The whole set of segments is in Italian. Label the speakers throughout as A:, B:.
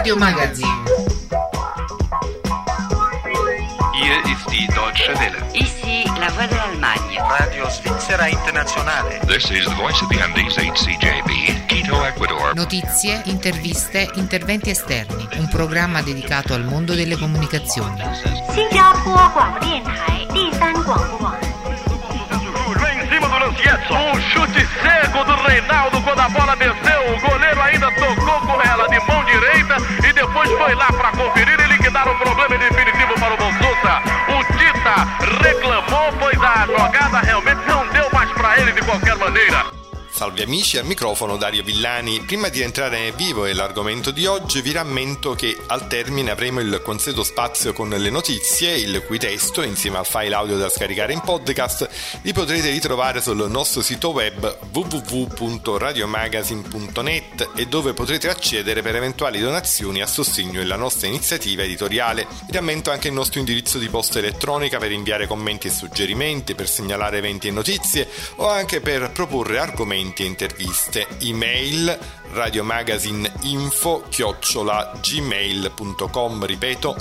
A: Radio Magazine.
B: Hier ist die Deutsche Welle.
C: Ici la voix de l'Allemagne.
B: Radio Svizzera Internazionale.
D: This is the voice of the Andes HCJB, Quito, Ecuador.
A: Notizie, interviste, interventi esterni. Un programma dedicato al mondo delle comunicazioni.
E: Em cima do Lancietto, chute cego do Reinaldo quando a bola desceu, o goleiro ainda tocou com ela de mão direita e depois foi lá para conferir e liquidar o problema definitivo para o Bolsonaro. O Tita reclamou, pois a jogada realmente não deu mais para ele de qualquer maneira.
F: Salve amici, al microfono Dario Villani. Prima di entrare nel vivo e l'argomento di oggi vi rammento che al termine avremo il consueto spazio con le notizie, il cui testo, insieme al file audio da scaricare in podcast, li potrete ritrovare sul nostro sito web www.radiomagazine.net e dove potrete accedere per eventuali donazioni a sostegno della nostra iniziativa editoriale. Vi rammento anche il nostro indirizzo di posta elettronica per inviare commenti e suggerimenti, per segnalare eventi e notizie o anche per proporre argomenti e interviste. Email radiomagazineinfo@gmail.com. ripeto,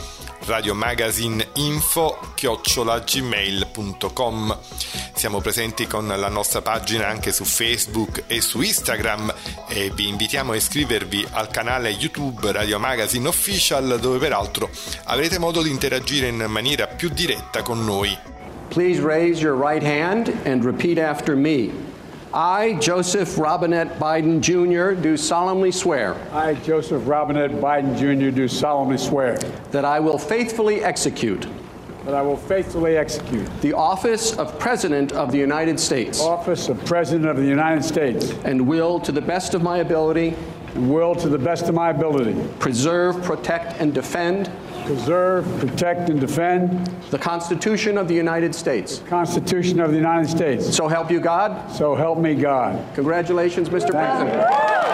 F: radiomagazineinfo@gmail.com. Siamo presenti con la nostra pagina anche su Facebook e su Instagram e vi invitiamo a iscrivervi al canale YouTube Radio Magazine Official, dove peraltro avrete modo di interagire in maniera più diretta con noi.
G: Please raise your right hand and repeat after me. I, Joseph Robinette Biden Jr., do solemnly swear.
H: I, Joseph Robinette Biden Jr., do solemnly swear.
G: That I will faithfully execute.
H: That I will faithfully execute.
G: The office of President of the United States.
H: Office of President of the United States.
G: And will, to the best of my ability.
H: And will, to the best of my ability.
G: Preserve, protect, and defend.
H: Preserve, protect, and defend.
G: The Constitution of the United States.
H: The Constitution of the United States.
G: So help you God.
H: So help me God.
G: Congratulations, Mr. President.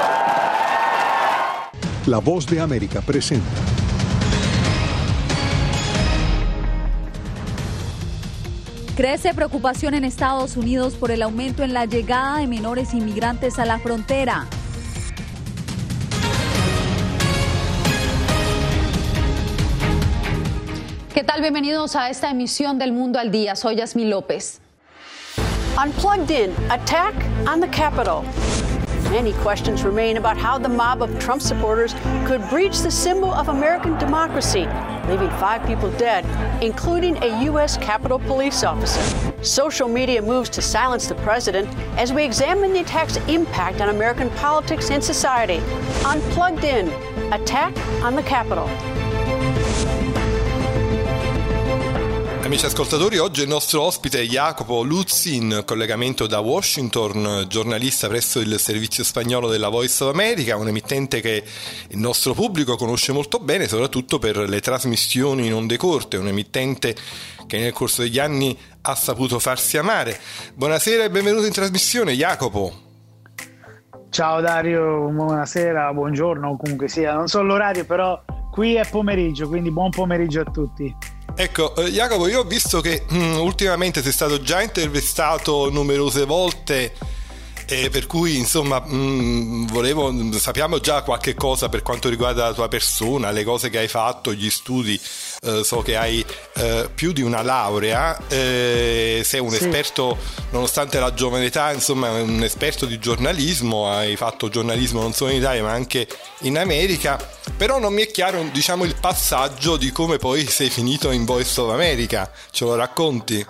I: La Voz de América presenta.
J: Crece preocupación en Estados Unidos por el aumento en la llegada de menores inmigrantes a la frontera.
K: ¿Qué tal? Bienvenidos a esta emisión del Mundo al Día. Soy Yasmín López.
L: Unplugged in, attack on the Capitol. Many questions remain about how the mob of Trump supporters could breach the symbol of American democracy, leaving 5 people dead, including a U.S. Capitol Police officer. Social media moves to silence the president as we examine the attack's impact on American politics and society. Unplugged in, attack on the Capitol.
F: Amici ascoltatori, oggi il nostro ospite è Jacopo Luzzi, in collegamento da Washington, giornalista presso il servizio spagnolo della Voice of America, un emittente che il nostro pubblico conosce molto bene, soprattutto per le trasmissioni in onde corte, un emittente che nel corso degli anni ha saputo farsi amare. Buonasera e benvenuto in trasmissione, Jacopo.
M: Ciao Dario, buonasera, buongiorno, comunque sia, non so l'orario, però qui è pomeriggio, quindi buon pomeriggio a tutti.
F: Ecco, Jacopo, io ho visto che ultimamente sei stato già intervistato numerose volte, per cui insomma sappiamo già qualche cosa per quanto riguarda la tua persona, le cose che hai fatto, gli studi. So che hai più di una laurea, sei un esperto, nonostante la giovane età, insomma un esperto di giornalismo, hai fatto giornalismo non solo in Italia ma anche in America, però non mi è chiaro, diciamo, il passaggio di come poi sei finito in Voice of America. Ce lo racconti?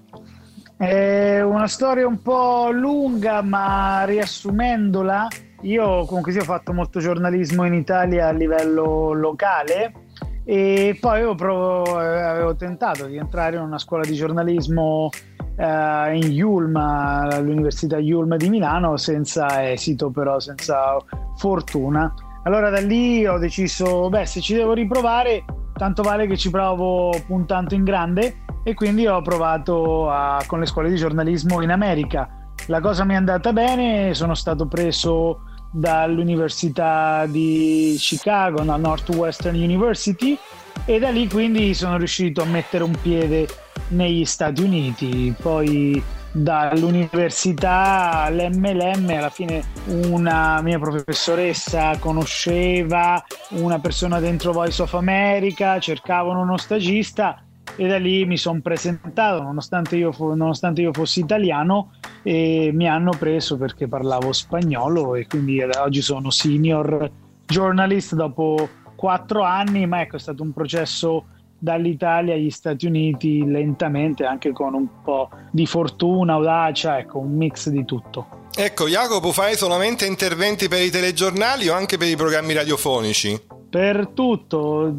M: È una storia un po' lunga, ma riassumendola, io comunque ho fatto molto giornalismo in Italia a livello locale e poi avevo tentato di entrare in una scuola di giornalismo in Yulm, all'Università Yulm di Milano, senza esito, però senza fortuna. Allora da lì ho deciso, se ci devo riprovare, tanto vale che ci provo puntando in grande, e quindi ho provato con le scuole di giornalismo in America. La cosa mi è andata bene, sono stato preso dall'Università di Chicago, la Northwestern University, e da lì quindi sono riuscito a mettere un piede negli Stati Uniti. Poi dall'università all'MLM. Alla fine una mia professoressa conosceva una persona dentro Voice of America, cercavano uno stagista e da lì mi sono presentato, nonostante io fossi italiano, e mi hanno preso perché parlavo spagnolo, e quindi oggi sono senior journalist dopo 4 anni. Ma ecco, è stato un processo dall'Italia agli Stati Uniti, lentamente, anche con un po' di fortuna, audacia, ecco, un mix di tutto.
F: Ecco, Jacopo, fai solamente interventi per i telegiornali o anche per i programmi radiofonici?
M: Per tutto,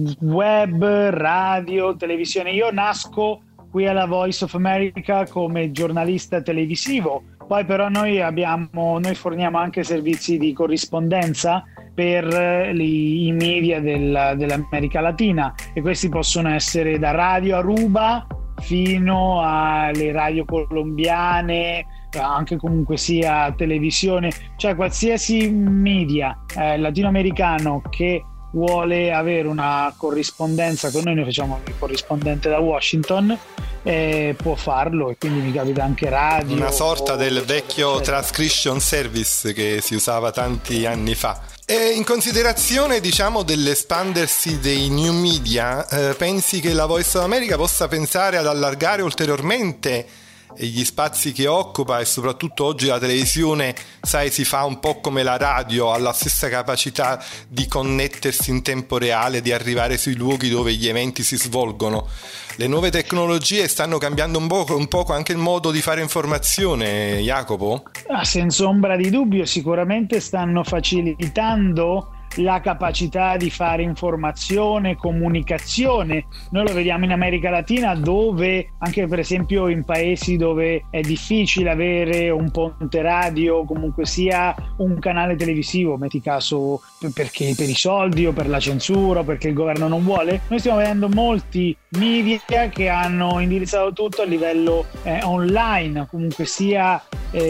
M: web, radio, televisione. Io nasco qui alla Voice of America come giornalista televisivo, poi però noi forniamo anche servizi di corrispondenza per i media dell'America Latina, e questi possono essere da Radio Aruba fino alle radio colombiane, anche comunque sia televisione, cioè qualsiasi media latinoamericano che vuole avere una corrispondenza con noi facciamo il corrispondente da Washington, può farlo, e quindi mi capita anche radio.
F: Una sorta del vecchio transcription service che si usava tanti anni fa. E in considerazione, diciamo, dell'espandersi dei new media, pensi che la Voice of America possa pensare ad allargare ulteriormente gli spazi che occupa, e soprattutto oggi la televisione, sai, si fa un po' come la radio, ha la stessa capacità di connettersi in tempo reale, di arrivare sui luoghi dove gli eventi si svolgono. Le nuove tecnologie stanno cambiando un poco anche il modo di fare informazione, Jacopo?
M: Senza ombra di dubbio, sicuramente stanno facilitando la capacità di fare informazione, comunicazione. Noi lo vediamo in America Latina, dove anche per esempio in paesi dove è difficile avere un ponte radio, comunque sia un canale televisivo, metti caso perché per i soldi o per la censura o perché il governo non vuole, noi stiamo vedendo molti media che hanno indirizzato tutto a livello online, comunque sia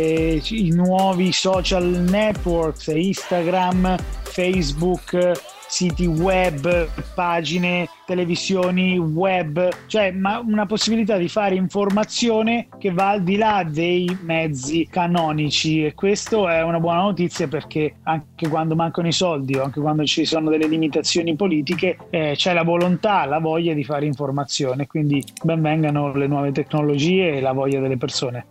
M: i nuovi social networks, Instagram, Facebook, siti web, pagine, televisioni web, cioè una possibilità di fare informazione che va al di là dei mezzi canonici, e questo è una buona notizia, perché anche quando mancano i soldi o anche quando ci sono delle limitazioni politiche, c'è la volontà, la voglia di fare informazione, quindi ben vengano le nuove tecnologie e la voglia delle persone.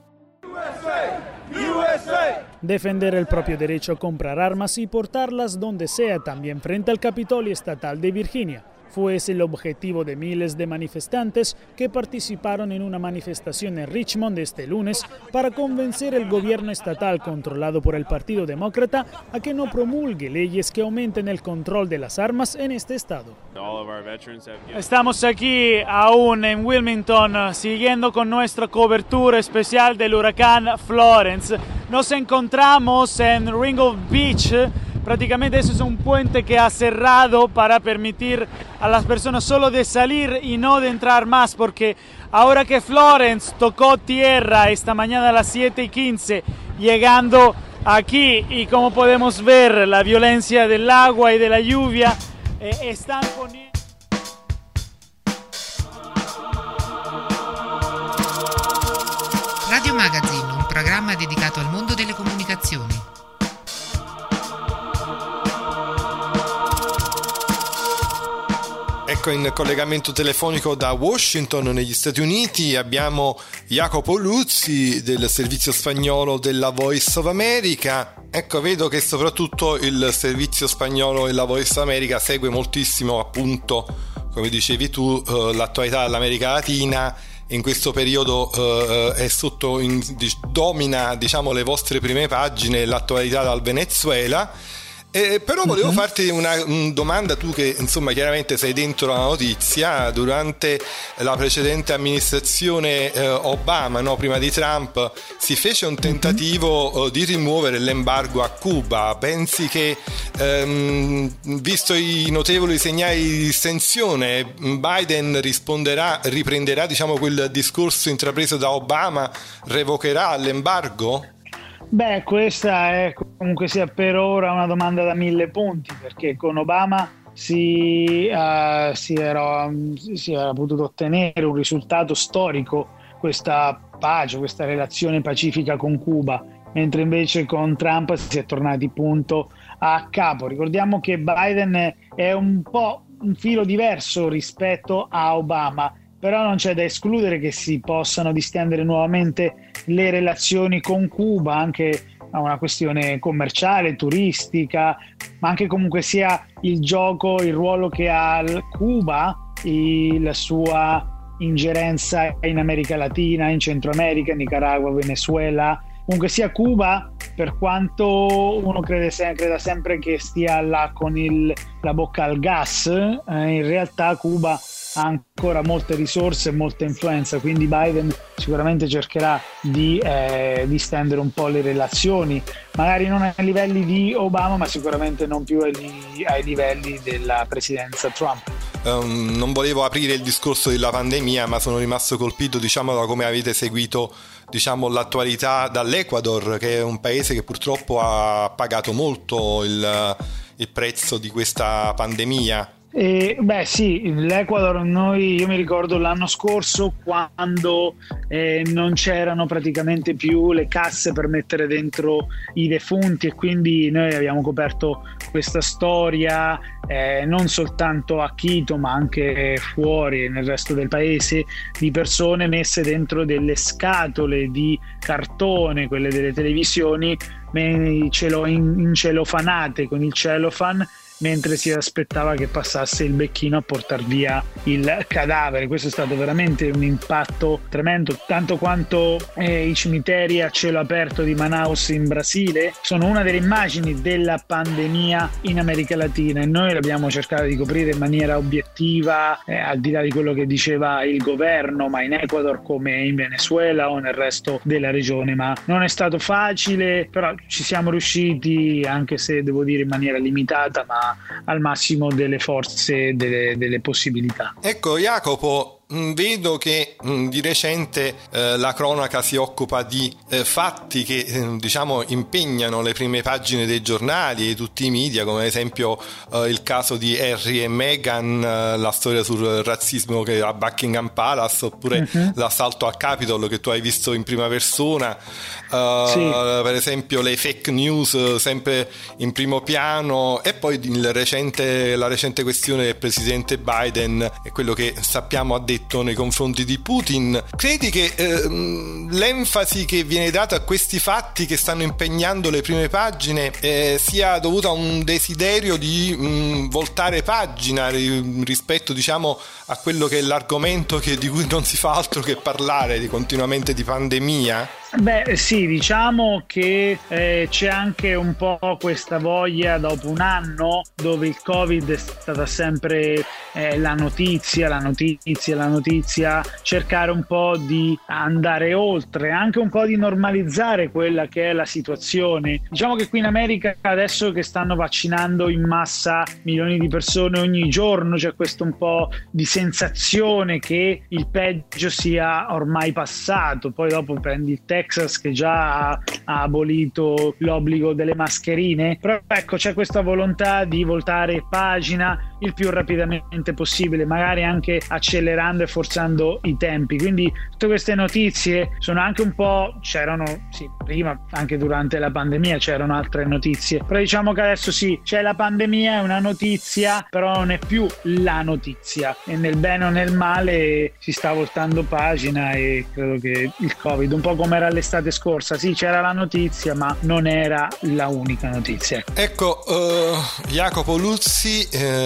N: Defender el propio derecho a comprar armas y portarlas donde sea también frente al Capitolio Estatal de Virginia. Fue ese el objetivo de miles de manifestantes que participaron en una manifestación en Richmond este lunes para convencer al gobierno estatal controlado por el Partido Demócrata a que no promulgue leyes que aumenten el control de las armas en este estado.
O: Estamos aquí aún en Wilmington siguiendo con nuestra cobertura especial del huracán Florence. Nos encontramos en Ringo Beach. Prácticamente eso es un puente que ha cerrado para permitir a las personas solo de salir y no de entrar más, porque ahora que Florence tocó tierra esta mañana a las 7:15, llegando aquí, y como podemos ver la violencia del agua y de la lluvia, están poniendo...
A: Radio Magazine, un programma dedicato al mondo delle comunicazioni.
F: Ecco, in collegamento telefonico da Washington, negli Stati Uniti, abbiamo Jacopo Luzzi del servizio spagnolo della Voice of America. Ecco, vedo che soprattutto il servizio spagnolo della Voice of America segue moltissimo, appunto, come dicevi tu, l'attualità dell'America Latina. In questo periodo è domina, diciamo, le vostre prime pagine l'attualità dal Venezuela. Però volevo farti una domanda, tu che insomma chiaramente sei dentro la notizia. Durante la precedente amministrazione Obama, no, prima di Trump, si fece un tentativo di rimuovere l'embargo a Cuba. Pensi che visto i notevoli segnali di distensione, Biden riprenderà, diciamo, quel discorso intrapreso da Obama, revocherà l'embargo?
M: Beh, questa è comunque sia per ora una domanda da 1000 punti, perché con Obama si era potuto ottenere un risultato storico questa pace, questa relazione pacifica con Cuba, mentre invece con Trump si è tornati punto a capo. Ricordiamo che Biden è un po' un filo diverso rispetto a Obama, però non c'è da escludere che si possano distendere nuovamente le relazioni con Cuba, anche a una questione commerciale, turistica, ma anche comunque sia il gioco, il ruolo che ha Cuba, la sua ingerenza in America Latina, in Centro America, Nicaragua, Venezuela. Comunque sia Cuba, per quanto uno creda sempre che stia là con la bocca al gas, in realtà Cuba ha ancora molte risorse e molta influenza, quindi Biden sicuramente cercherà di distendere un po' le relazioni, magari non ai livelli di Obama, ma sicuramente non più ai livelli della presidenza Trump.
F: Non volevo aprire il discorso della pandemia, ma sono rimasto colpito, da come avete seguito, l'attualità dall'Ecuador, che è un paese che purtroppo ha pagato molto il prezzo di questa pandemia.
M: Sì, l'Ecuador, io mi ricordo l'anno scorso quando non c'erano praticamente più le casse per mettere dentro i defunti, e quindi noi abbiamo coperto questa storia non soltanto a Quito ma anche fuori nel resto del paese, di persone messe dentro delle scatole di cartone, quelle delle televisioni, incelofanate con il celofan, mentre si aspettava che passasse il becchino a portar via il cadavere. Questo è stato veramente un impatto tremendo, tanto quanto i cimiteri a cielo aperto di Manaus in Brasile sono una delle immagini della pandemia in America Latina, e noi l'abbiamo cercato di coprire in maniera obiettiva, al di là di quello che diceva il governo, ma in Ecuador come in Venezuela o nel resto della regione. Ma non è stato facile, però ci siamo riusciti, anche se devo dire in maniera limitata, ma al massimo delle forze, delle possibilità.
F: Ecco Jacopo, vedo che di recente la cronaca si occupa di fatti che impegnano le prime pagine dei giornali e tutti i media, come ad esempio il caso di Harry e Meghan, la storia sul razzismo che a Buckingham Palace, oppure l'assalto al Capitol che tu hai visto in prima persona, per esempio le fake news sempre in primo piano, e poi la recente questione del presidente Biden e quello che sappiamo ha detto nei confronti di Putin. Credi che l'enfasi che viene data a questi fatti che stanno impegnando le prime pagine sia dovuta a un desiderio di voltare pagina rispetto a quello che è l'argomento di cui non si fa altro che parlare continuamente, di pandemia?
M: Sì, diciamo che c'è anche un po' questa voglia, dopo un anno dove il Covid è stata sempre la notizia, cercare un po' di andare oltre, anche un po' di normalizzare quella che è la situazione. Diciamo che qui in America, adesso che stanno vaccinando in massa milioni di persone ogni giorno, c'è questo un po' di sensazione che il peggio sia ormai passato. Poi dopo prendi il Texas, che già ha abolito l'obbligo delle mascherine, però ecco, c'è questa volontà di voltare pagina il più rapidamente possibile, magari anche accelerando e forzando i tempi. Quindi tutte queste notizie sono anche un po', prima anche durante la pandemia c'erano altre notizie, però diciamo che adesso c'è la pandemia, è una notizia, però non è più la notizia, e nel bene o nel male si sta voltando pagina. E credo che il Covid, un po' come era l'estate scorsa, c'era la notizia ma non era la unica notizia.
F: Ecco, Jacopo Luzzi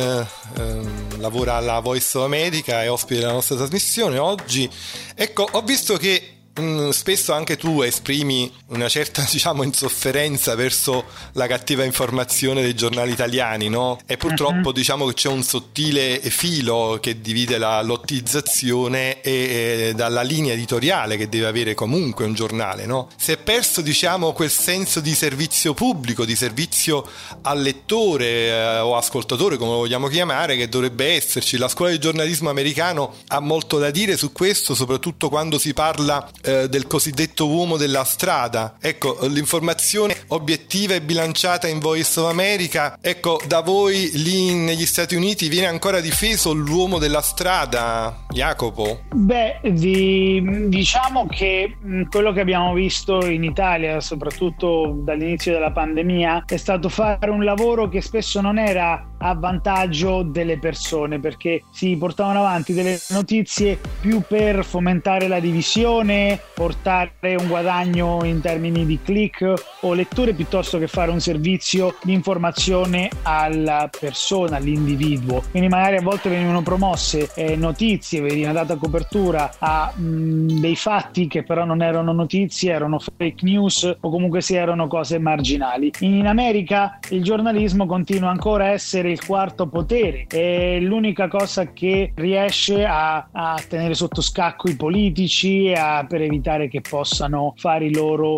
F: lavora alla Voice of America, è ospite della nostra trasmissione oggi. Ecco, ho visto che spesso anche tu esprimi una certa insofferenza verso la cattiva informazione dei giornali italiani, no? E purtroppo che c'è un sottile filo che divide la lottizzazione e dalla linea editoriale che deve avere comunque un giornale, no? Si è perso quel senso di servizio pubblico, di servizio al lettore o ascoltatore, come lo vogliamo chiamare, che dovrebbe esserci. La scuola di giornalismo americano ha molto da dire su questo, soprattutto quando si parla del cosiddetto uomo della strada. Ecco, l'informazione obiettiva e bilanciata in Voice of America, ecco, da voi lì negli Stati Uniti viene ancora difeso l'uomo della strada, Jacopo?
M: Beh, diciamo che quello che abbiamo visto in Italia, soprattutto dall'inizio della pandemia, è stato fare un lavoro che spesso non era a vantaggio delle persone, perché si portavano avanti delle notizie più per fomentare la divisione, portare un guadagno in termini di click o letture, piuttosto che fare un servizio di informazione alla persona, all'individuo. Quindi magari a volte venivano promosse notizie, veniva data copertura a dei fatti che però non erano notizie, erano fake news o comunque si erano cose marginali. In America il giornalismo continua ancora a essere il quarto potere, è l'unica cosa che riesce a tenere sotto scacco i politici per evitare che possano fare i loro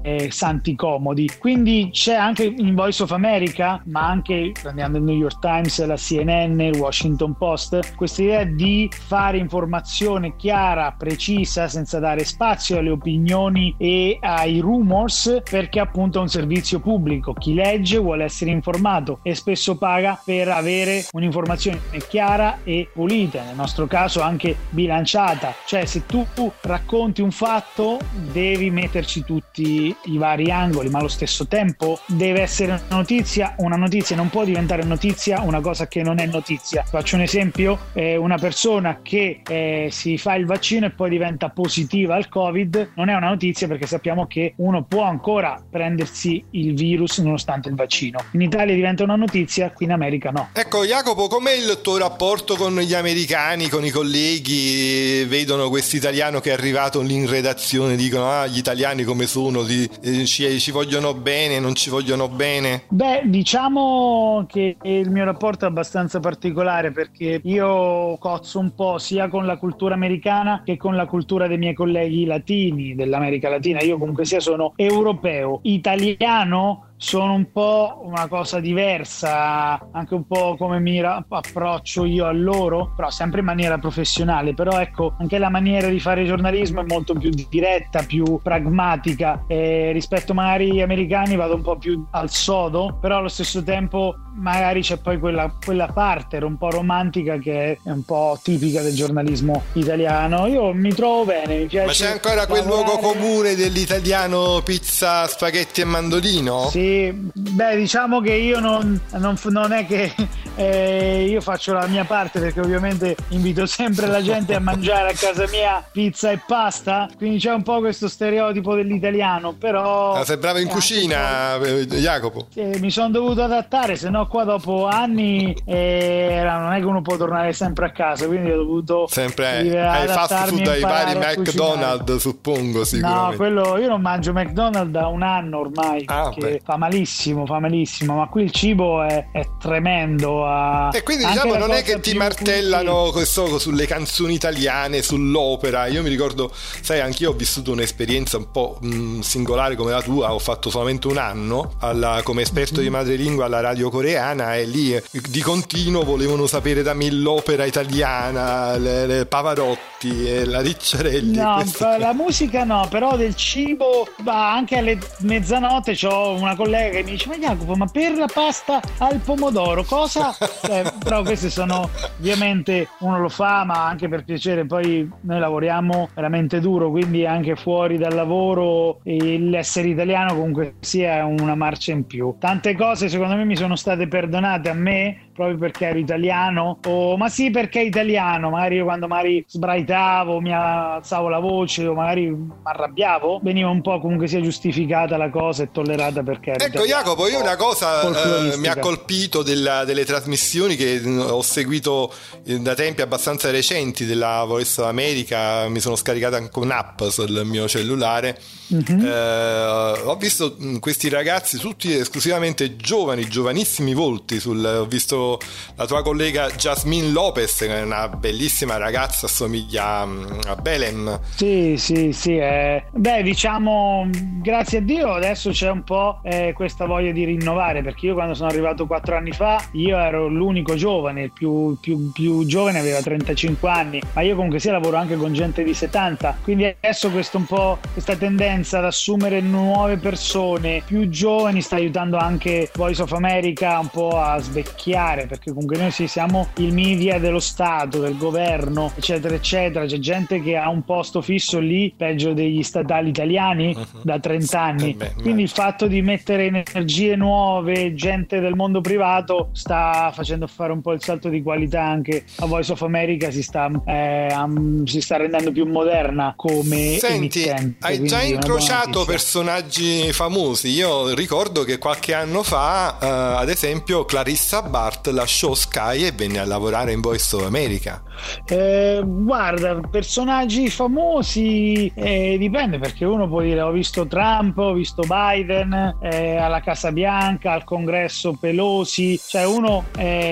M: santi comodi. Quindi c'è anche in Voice of America, ma anche prendiamo il New York Times, la CNN, il Washington Post, questa idea di fare informazione chiara, precisa, senza dare spazio alle opinioni e ai rumors, perché appunto è un servizio pubblico. Chi legge vuole essere informato e spesso paga per avere un'informazione chiara e pulita, nel nostro caso anche bilanciata. Cioè, se tu racconti un fatto devi metterci tutti i vari angoli, ma allo stesso tempo deve essere una notizia non può diventare notizia una cosa che non è notizia. Faccio un esempio: una persona che si fa il vaccino e poi diventa positiva al Covid non è una notizia, perché sappiamo che uno può ancora prendersi il virus nonostante il vaccino. In Italia diventa una notizia, qui in America no.
F: Ecco, Jacopo, com'è il tuo rapporto con gli americani, con i colleghi? Vedono questo italiano che è arrivato lì in redazione, dicono gli italiani come sono, ci vogliono bene, non ci vogliono bene?
M: Beh, diciamo che il mio rapporto è abbastanza particolare, perché io cozzo un po' sia con la cultura americana che con la cultura dei miei colleghi latini, dell'America Latina. Io comunque sia sono europeo, italiano, sono un po' una cosa diversa, anche un po' come mi approccio io a loro, però sempre in maniera professionale. Però ecco, anche la maniera di fare giornalismo è molto più diretta, più pragmatica, rispetto magari agli americani vado un po' più al sodo, però allo stesso tempo magari c'è poi quella parte un po' romantica che è un po' tipica del giornalismo italiano. Io mi trovo bene, mi piace.
F: Ma c'è ancora quel luogo comune dell'italiano pizza, spaghetti e mandolino?
M: Sì, beh, diciamo che io non è che io faccio la mia parte, perché ovviamente invito sempre la gente a mangiare a casa mia pizza e pasta, quindi c'è un po' questo stereotipo dell'italiano, però
F: sei bravo in cucina, Jacopo.
M: Mi sono dovuto adattare, se no qua dopo anni non è che uno può tornare sempre a casa, quindi ho dovuto
F: sempre ai fast food, ai vari McDonald's, suppongo, sicuramente.
M: No, quello io non mangio McDonald's da un anno ormai, perché fa malissimo, ma qui il cibo è tremendo.
F: E quindi diciamo non è che ti martellano questo sulle canzoni italiane, sull'opera. Io mi ricordo, sai, anch'io ho vissuto un'esperienza un po' singolare come la tua. Ho fatto solamente un anno come esperto di madrelingua alla radio coreana, e lì di continuo volevano sapere da me l'opera italiana, le Pavarotti e la Ricciarelli.
M: No, la musica no, però del cibo anche alle mezzanotte c'ho una collega che mi dice: ma Jacopo, ma per la pasta al pomodoro cosa? Però queste sono, ovviamente uno lo fa ma anche per piacere, poi noi lavoriamo veramente duro, quindi anche fuori dal lavoro l'essere italiano comunque sia una marcia in più. Tante cose secondo me mi sono state perdonate a me proprio perché ero italiano, ma sì, perché italiano, magari io quando sbraitavo, mi alzavo la voce o magari mi arrabbiavo, veniva un po' comunque sia giustificata la cosa e tollerata perché ero italiano.
F: Jacopo, io una cosa mi ha colpito delle trasmissioni che ho seguito da tempi abbastanza recenti della Voice of America, mi sono scaricato anche un'app sul mio cellulare. Ho visto questi ragazzi tutti esclusivamente giovanissimi volti ho visto proprio la tua collega Jasmine Lopez, che è una bellissima ragazza, assomiglia a Belem.
M: Sì. Beh, diciamo, grazie a Dio adesso c'è un po' questa voglia di rinnovare, perché io quando sono arrivato 4 anni fa io ero l'unico giovane, il più giovane aveva 35 anni, ma io comunque sia lavoro anche con gente di 70, quindi adesso questa tendenza ad assumere nuove persone più giovani sta aiutando anche Voice of America un po' a svecchiare, perché comunque noi siamo il media dello Stato, del governo, eccetera eccetera, c'è gente che ha un posto fisso lì peggio degli statali italiani da 30 anni, quindi il fatto di mettere energie nuove, gente del mondo privato sta facendo fare un po' il salto di qualità anche a Voice of America, si sta rendendo più moderna come emittente.
F: Hai già incrociato personaggi famosi? Io ricordo che qualche anno fa ad esempio Clarissa Bart lasciò Sky e venne a lavorare in Voice of America.
M: Guarda, personaggi famosi dipende, perché uno può dire ho visto Trump, ho visto Biden alla Casa Bianca, al Congresso Pelosi, cioè uno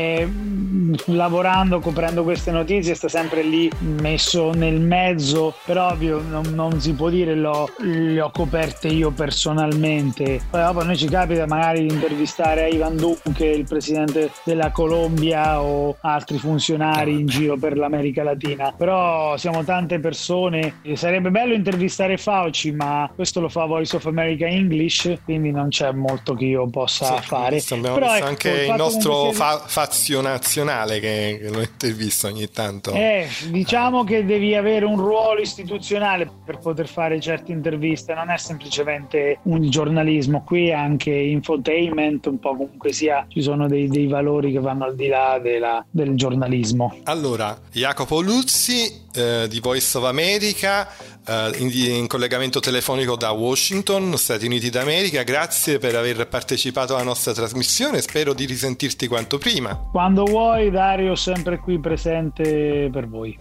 M: lavorando, coprendo queste notizie sta sempre lì messo nel mezzo, però ovvio non si può dire le ho coperte io personalmente. Poi dopo a noi ci capita magari di intervistare Ivan Duque, il presidente della Colombia, o altri funzionari in giro per l'America Latina, però siamo tante persone. Sarebbe bello intervistare Fauci, ma questo lo fa Voice of America English, quindi non c'è molto che io possa fare.
F: Abbiamo
M: però
F: visto anche il nostro Fazio Nazionale che lo intervista ogni tanto.
M: Diciamo che devi avere un ruolo istituzionale per poter fare certe interviste, non è semplicemente un giornalismo, qui è anche infotainment, un po' comunque sia, ci sono dei valori che vanno al di là del giornalismo.
F: Allora, Jacopo Luzzi di Voice of America, in collegamento telefonico da Washington, Stati Uniti d'America, grazie per aver partecipato alla nostra trasmissione, spero di risentirti quanto prima.
M: Quando vuoi, Dario, sempre qui presente per voi.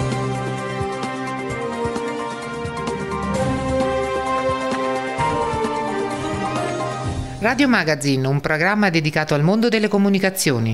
A: Radio Magazine, un programma dedicato al mondo delle comunicazioni.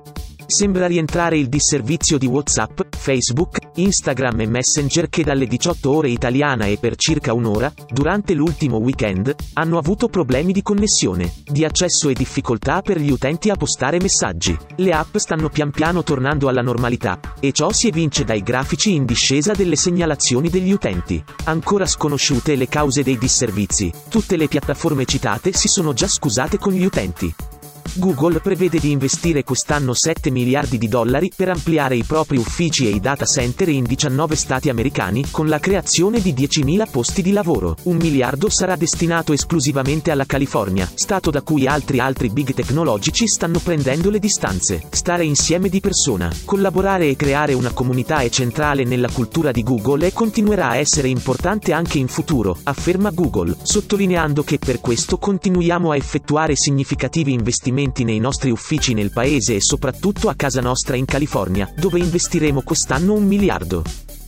P: Sembra rientrare il disservizio di WhatsApp, Facebook, Instagram e Messenger che dalle 18 ore italiana e per circa un'ora, durante l'ultimo weekend, hanno avuto problemi di connessione, di accesso e difficoltà per gli utenti a postare messaggi. Le app stanno pian piano tornando alla normalità, e ciò si evince dai grafici in discesa delle segnalazioni degli utenti. Ancora sconosciute le cause dei disservizi, tutte le piattaforme citate si sono già scusate con gli utenti. Google prevede di investire quest'anno $7 miliardi per ampliare i propri uffici e i data center in 19 stati americani, con la creazione di 10.000 posti di lavoro. $1 miliardo sarà destinato esclusivamente alla California, stato da cui altri big tecnologici stanno prendendo le distanze. Stare insieme di persona, collaborare e creare una comunità è centrale nella cultura di Google e continuerà a essere importante anche in futuro, afferma Google, sottolineando che per questo continuiamo a effettuare significativi investimenti nei nostri uffici nel paese e soprattutto a casa nostra in California, dove investiremo quest'anno $1 miliardo.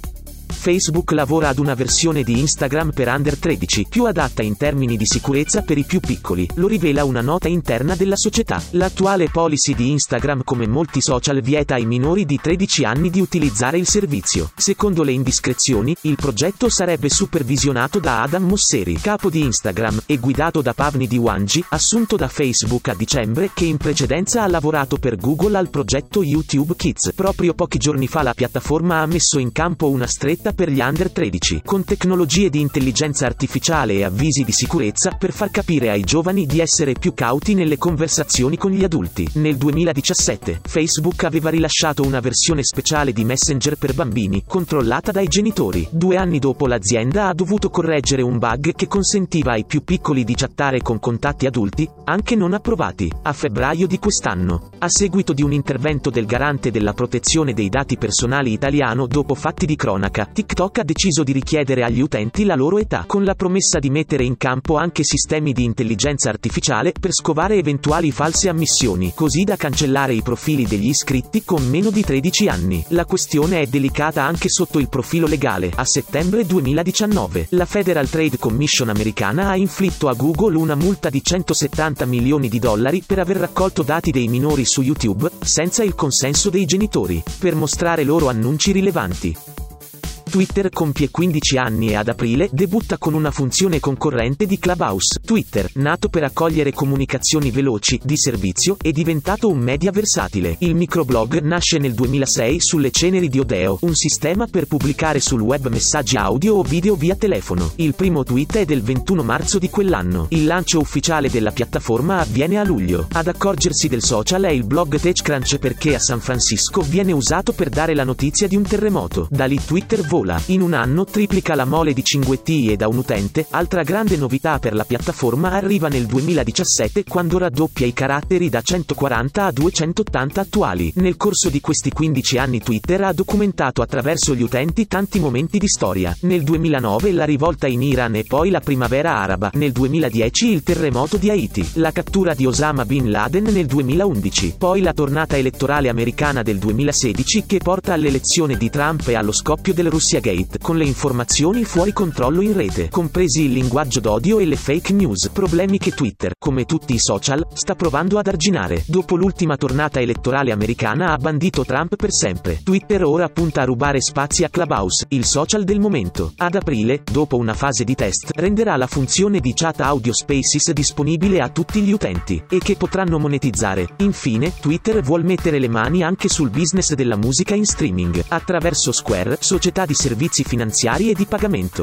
P: Facebook lavora ad una versione di Instagram per under 13, più adatta in termini di sicurezza per i più piccoli, lo rivela una nota interna della società. L'attuale policy di Instagram, come molti social, vieta ai minori di 13 anni di utilizzare il servizio. Secondo le indiscrezioni, il progetto sarebbe supervisionato da Adam Mosseri, capo di Instagram, e guidato da Pavni Diwanji, assunto da Facebook a dicembre, che in precedenza ha lavorato per Google al progetto YouTube Kids. Proprio pochi giorni fa la piattaforma ha messo in campo una stretta per gli under 13, con tecnologie di intelligenza artificiale e avvisi di sicurezza per far capire ai giovani di essere più cauti nelle conversazioni con gli adulti. Nel 2017, Facebook aveva rilasciato una versione speciale di Messenger per bambini, controllata dai genitori. 2 anni dopo l'azienda ha dovuto correggere un bug che consentiva ai più piccoli di chattare con contatti adulti, anche non approvati. A febbraio di quest'anno, a seguito di un intervento del garante della protezione dei dati personali italiano dopo fatti di cronaca, TikTok ha deciso di richiedere agli utenti la loro età, con la promessa di mettere in campo anche sistemi di intelligenza artificiale per scovare eventuali false ammissioni, così da cancellare i profili degli iscritti con meno di 13 anni. La questione è delicata anche sotto il profilo legale. A settembre 2019, la Federal Trade Commission americana ha inflitto a Google una multa di $170 milioni per aver raccolto dati dei minori su YouTube, senza il consenso dei genitori, per mostrare loro annunci rilevanti. Twitter compie 15 anni e ad aprile debutta con una funzione concorrente di Clubhouse. Twitter, nato per accogliere comunicazioni veloci, di servizio, è diventato un media versatile. Il microblog nasce nel 2006 sulle ceneri di Odeo, un sistema per pubblicare sul web messaggi audio o video via telefono. Il primo tweet è del 21 marzo di quell'anno. Il lancio ufficiale della piattaforma avviene a luglio. Ad accorgersi del social è il blog TechCrunch, perché a San Francisco viene usato per dare la notizia di un terremoto. Da lì Twitter vola. In un anno triplica la mole di cinguettii e da un utente. Altra grande novità per la piattaforma arriva nel 2017, quando raddoppia i caratteri da 140 a 280 attuali. Nel corso di questi 15 anni Twitter ha documentato attraverso gli utenti tanti momenti di storia. Nel 2009 la rivolta in Iran e poi la primavera araba. Nel 2010 il terremoto di Haiti. La cattura di Osama Bin Laden nel 2011. Poi la tornata elettorale americana del 2016, che porta all'elezione di Trump e allo scoppio del Russia Gate, con le informazioni fuori controllo in rete, compresi il linguaggio d'odio e le fake news, problemi che Twitter, come tutti i social, sta provando ad arginare. Dopo l'ultima tornata elettorale americana ha bandito Trump per sempre. Twitter ora punta a rubare spazi a Clubhouse, il social del momento. Ad aprile, dopo una fase di test, renderà la funzione di chat audio Spaces disponibile a tutti gli utenti, e che potranno monetizzare. Infine, Twitter vuol mettere le mani anche sul business della musica in streaming, attraverso Square, società di servizi finanziari e di pagamento.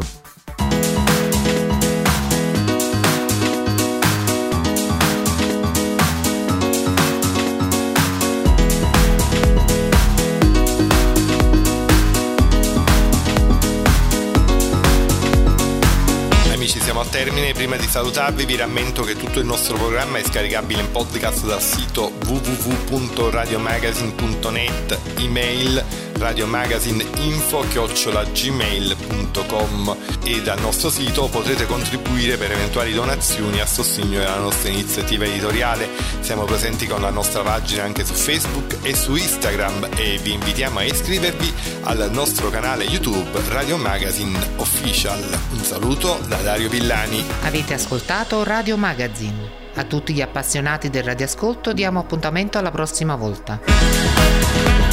F: Siamo al termine. Prima di salutarvi vi rammento che tutto il nostro programma è scaricabile in podcast dal sito www.radiomagazine.net, email radiomagazineinfo@gmail.com, e dal nostro sito potrete contribuire per eventuali donazioni a sostegno della nostra iniziativa editoriale. Siamo presenti con la nostra pagina anche su Facebook e su Instagram, e vi invitiamo a iscrivervi al nostro canale YouTube Radio Magazine Official. Un saluto da Dario Villani.
A: Avete ascoltato Radio Magazine. A tutti gli appassionati del radioascolto diamo appuntamento alla prossima volta.